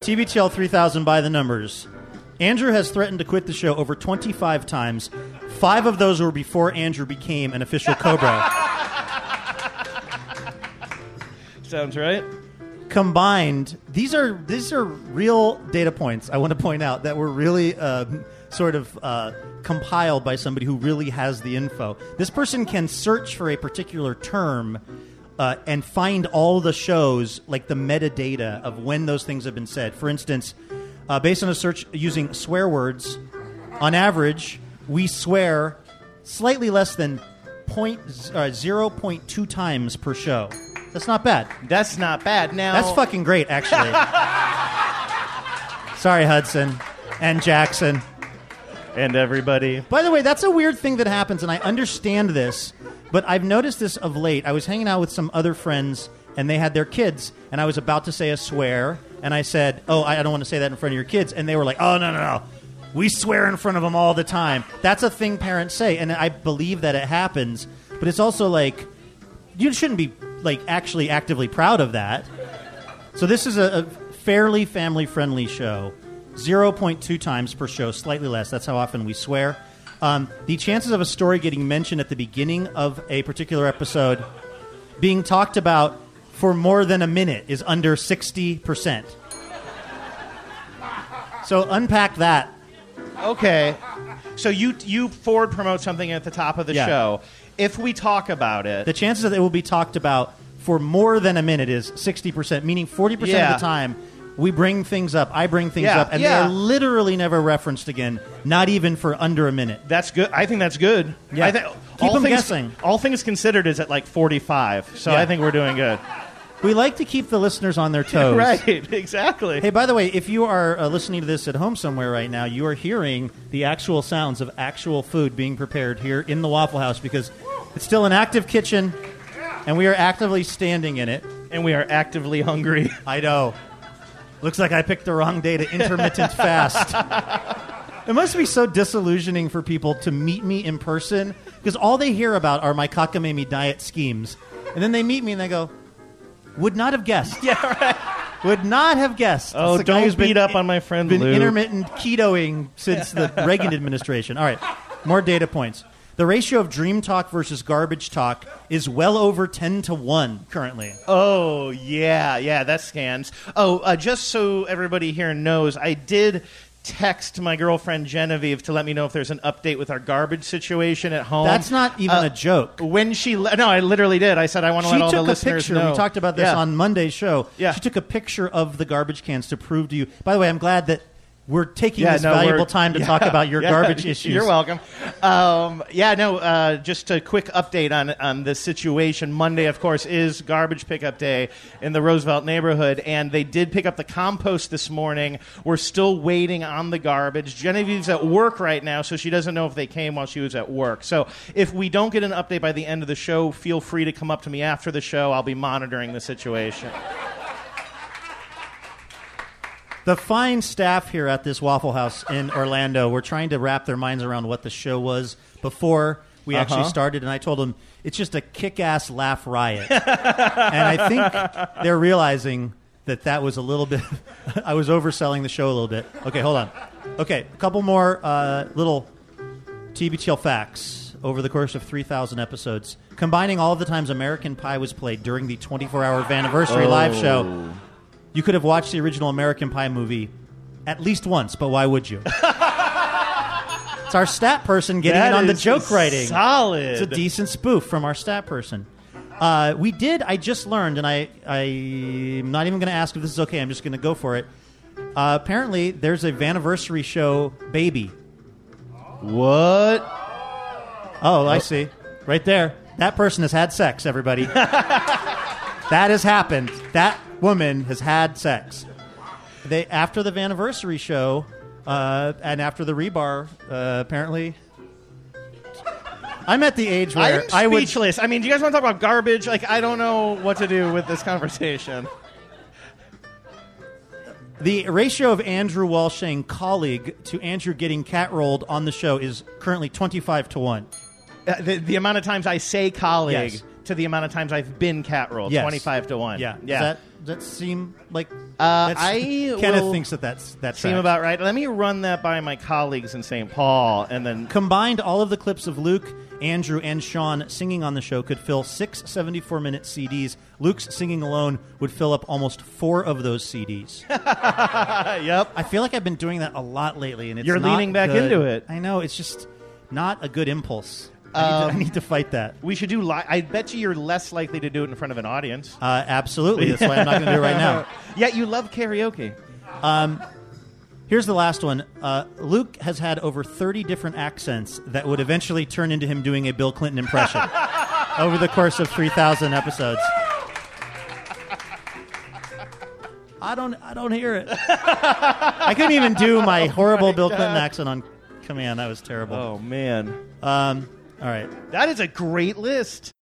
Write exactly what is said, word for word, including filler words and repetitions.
T B T L three thousand by the numbers. Andrew has threatened to quit the show over twenty-five times. Five of those were before Andrew became an official Cobra. Sounds right. Combined, these are these are real data points, I want to point out, that were really uh, sort of uh, compiled by somebody who really has the info. This person can search for a particular term uh, and find all the shows, like the metadata of when those things have been said. For instance, uh, based on a search using swear words, on average, we swear slightly less than point, uh, zero point two times per show. That's not bad. That's not bad. Now That's fucking great, actually. Sorry, Hudson and Jackson. And everybody. By the way, that's a weird thing that happens, and I understand this, but I've noticed this of late. I was hanging out with some other friends, and they had their kids, and I was about to say a swear, and I said, oh, I don't want to say that in front of your kids. And they were like, oh, no, no, no. We swear in front of them all the time. That's a thing parents say, and I believe that it happens, but it's also like, you shouldn't be like actually actively proud of that. So this is a, a fairly family-friendly show. zero point two times per show, slightly less. That's how often we swear. Um, the chances of a story getting mentioned at the beginning of a particular episode being talked about for more than a minute is under sixty percent. So unpack that. Okay. So you you forward promote something at the top of the Yeah. show. If we talk about it... The chances that it will be talked about for more than a minute is sixty percent, meaning forty percent Yeah. of the time we bring things up, I bring things Yeah, up, and yeah. they are literally never referenced again, not even for under a minute. That's good. I think that's good. Yeah. I th- Keep all them things, guessing. All things considered is at like forty-five, so Yeah. I think we're doing good. We like to keep the listeners on their toes. Right, exactly. Hey, by the way, if you are uh, listening to this at home somewhere right now, you are hearing the actual sounds of actual food being prepared here in the Waffle House because it's still an active kitchen, and we are actively standing in it. And we are actively hungry. I know. Looks like I picked the wrong day to intermittent fast. It must be so disillusioning for people to meet me in person because all they hear about are my cockamamie diet schemes. And then they meet me and they go, would not have guessed. Yeah, right. Would not have guessed. Oh, It's the guy don't who's beat been up on my friend been Lou. intermittent ketoing since the Reagan administration. All right, more data points. The ratio of Dream Talk versus Garbage Talk is well over ten to one currently. Oh, yeah, yeah, that scans. Oh, uh, just so everybody here knows, I did text my girlfriend Genevieve to let me know if there's an update with our garbage situation at home. That's not even Uh, a joke. When she... Le- no, I literally did. I said I want to She let all the took a listeners picture. know. We talked about this Yeah. on Monday's show. Yeah. She took a picture of the garbage cans to prove to you. By the way, I'm glad that we're taking Yeah, this no, valuable we're- time to yeah, talk about your yeah, garbage issues. You're welcome. Um, yeah, no, uh, just a quick update on on the situation. Monday, of course, is garbage pickup day in the Roosevelt neighborhood, and they did pick up the compost this morning. We're still waiting on the garbage. Genevieve's at work right now, so she doesn't know if they came while she was at work. So if we don't get an update by the end of the show, feel free to come up to me after the show. I'll be monitoring the situation. The fine staff here at this Waffle House in Orlando were trying to wrap their minds around what the show was before we Uh-huh. actually started, and I told them it's just a kick-ass laugh riot. And I think they're realizing that that was a little bit... I was overselling the show a little bit. Okay, hold on. Okay, a couple more uh, little T B T L facts over the course of three thousand episodes. Combining all of the times American Pie was played during the twenty-four hour anniversary Oh. live show... You could have watched the original American Pie movie at least once, but why would you? It's our stat person getting That in on the is joke writing. solid. It's a decent spoof from our stat person. Uh, we did, I just learned, and I, I'm not even going to ask if this is okay, I'm just going to go for it. Uh, apparently, there's a Vaniversary show, Baby. What? Oh, I see. Right there. That person has had sex, everybody. That has happened. That woman has had sex. They after the Vaniversary show, uh, and after the rebar, uh, apparently. I'm at the age where I'm I would. speechless. I mean, do you guys want to talk about garbage? Like, I don't know what to do with this conversation. The ratio of Andrew Walsh saying colleague to Andrew getting cat rolled on the show is currently twenty-five to one. Uh, the, the amount of times I say colleague Yes. to the amount of times I've been cat rolled, Yes. twenty-five to one. Yeah. Yeah. Is that Does that seem like Uh, that's- I Kenneth will thinks that that's that Seem tracks. about right. Let me run that by my colleagues in Saint Paul, and then Combined, all of the clips of Luke, Andrew, and Sean singing on the show could fill six seventy-four minute C Ds. Luke's singing alone would fill up almost four of those C Ds. uh, yep. I feel like I've been doing that a lot lately, and it's You're not leaning back good. into it. I know, it's just not a good impulse. I, need, Um, to, I need to fight that. We should do. Li- I bet you you're less likely to do it in front of an audience. Uh, absolutely. That's why I'm not going to do it right now. Yet you love karaoke. Here's the last one. Uh, Luke has had over thirty different accents that would eventually turn into him doing a Bill Clinton impression over the course of three thousand episodes. I don't. I don't hear it. I couldn't even do my horrible Bill Clinton accent on command. That was terrible. Oh man, Um, all right. that is a great list.